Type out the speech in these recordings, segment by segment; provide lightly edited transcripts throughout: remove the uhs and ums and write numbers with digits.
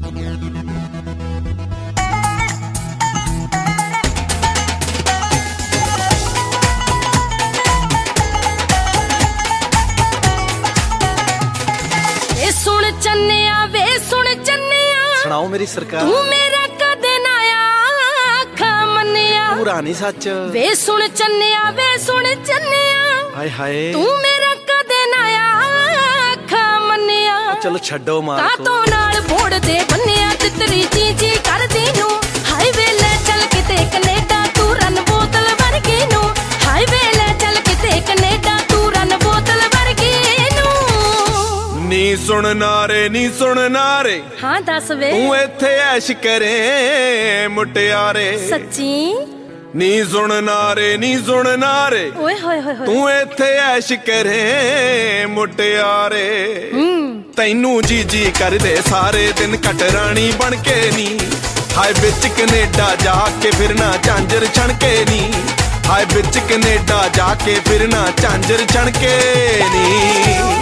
सुनाओ मेरी सरकार, तू मेरा कदे ना आखा मन्निया, पूरा नहीं सच वे सुन चन्निया, वे सुन चन्निया, हाय हाय तू मेरा कदे ना आखा मन्निया। चलो छड्डो मार को कातों नाल बोड़ दे बन्निया, तितरी चीची कर दी नू, हाईवे ले चल किते कनेडा तू रन बोतल वर्गी नू, हाईवे ले चल किते कनेडा तू रन बोतल वर्गी नू। नी सुन नारे, नी सुन नारे, हाँ दस वे, तू इत्थे ऐश करे मुटियारे, सच्ची नी सुन नारे, नी सुन नारे, ओए होए होए होए, तू इत्थे ऐश करे मुटियारे। तैनू जी जी कर दे सारे दिन कट रानी बन के नी, हाय बिच कनेडा जाके फिरना झांझर छणके नी, हाय बिच कनेडा जाके फिरना झांझर छणके नी।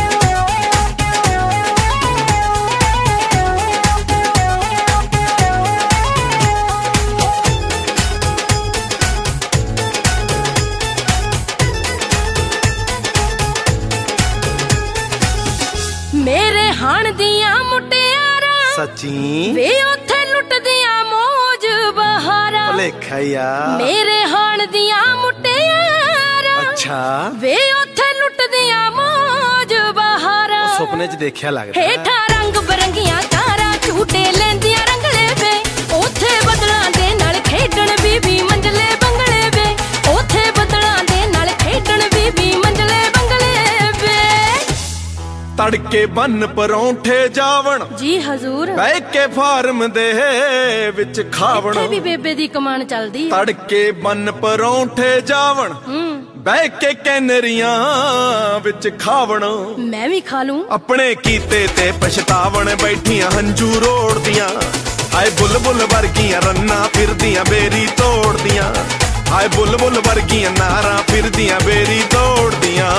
मेरे हाण दियां मुटियारा सच्ची वे उथे लुट दियां मौज बहारा, भलेखा यार मेरे हाण दियां मुटियारा, अच्छा वे उथे लुट दियां मौज बहारा। सुपने च देखिया लगदा हेठा रंग बरंगियां कारा झूटे लेंदियां रंगले वे, उथे बदलां दे नाल खेडण बीबी मंजले बंगले वे, उथे बदलां दे नाल खेडण बीबी मंजले बंगले वे। तड़के बन परौंठे जावण जी हजूर, बह के फार्म दे विच खावण, इत्थे भी बेबे दी कमान चलदी। तड़के बन परौंठे जावण बह के कैनरियां विच खावण, मैं भी खा लूं अपने कीते ते पछतावण बैठियां हंजू रोड़दियां, हाय बुलबुल वर्गियां रन्ना फिरदियां बेरी तोड़दियां, हाय बुलबुल वर्गियां नारा फिरदियां बेरी तोड़दियां।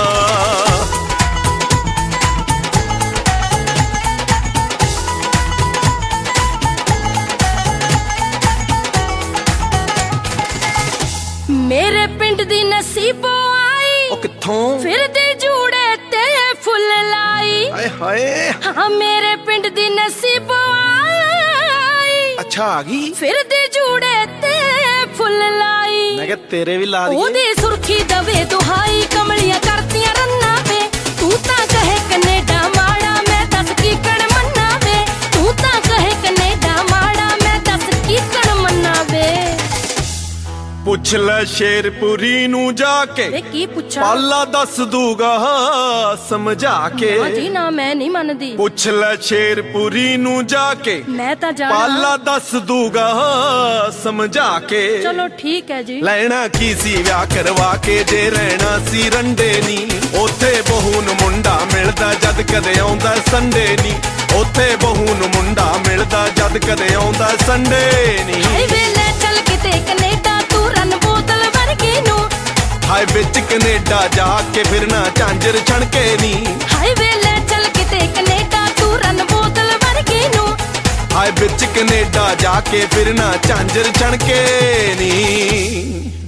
मेरे पिंड दी नसीबो आई, ओ किथों फिर दी जूड़े ते फुल लाई, हाय हाय हाँ मेरे पिंड दी नसीबो आई, अच्छा आ गई फिर दी जूड़े ते फुल लाई। मैं क्या तेरे भी ला दिए ओदी सुर्खी दवे दुहाई, कमलियां करतियां रन्ना वे, तू तां कहे कनेडा माड़ा मैं दस की कण मन्ना वे, तू तां कहे कनेडा माड़ा मैं दस की कण मन्ना वे। पुछ ले शेरपुरी नू जाके, वे की पुछा पाला दस दूगा समझा के, ना जी ना मैं नहीं मनदी। पुछ ले शेरपुरी नू जाके, मैं तां जाना पाला दस दूगा समझा के। चलो ठीक है जी। ਲੈਣਾ ਕੀ ਸੀ ਵਿਆਹ ਕਰਵਾ ਕੇ ਜੇ ਰਹਿਣਾ ਸੀ ਰੰਡੇ ਨੀ, ਉੱਥੇ ਬਹੂ ਨੂੰ ਮੁੰਡਾ ਮਿਲਦਾ ਜਦ ਕਦੇ ਆਉਂਦਾ ਸੰਡੇ ਨੀ, ਉੱਥੇ ਬਹੂ ਨੂੰ ਮੁੰਡਾ ਮਿਲਦਾ ਜਦ ਕਦੇ ਆਉਂਦਾ ਸੰਡੇ ਨੀ। ਹਾਈਵੇ ਲੈ ਚੱਲ ਕਿਤੇ ਕੈਨੇਡਾ ਤੂੰ ਰਨ ਬੋਤਲ ਵਰਗੀ ਨੂੰ, ਹਾਏ ਵਿੱਚ ਕੈਨੇਡਾ ਜਾ ਕੇ ਫਿਰਨਾ ਝਾਂਜਰ ਛਣਕੇ ਨੀ, ਹਾਈਵੇ ਲੈ ਚੱਲ ਕਿਤੇ ਕੈਨੇਡਾ ਤੂੰ ਰਨ ਬੋਤਲ ਵਰਗੀ ਨੂੰ, ਹਾਏ ਵਿੱਚ ਕੈਨੇਡਾ ਜਾ ਕੇ ਫਿਰਨਾ ਝਾਂਜਰ ਛਣਕੇ ਨੀ।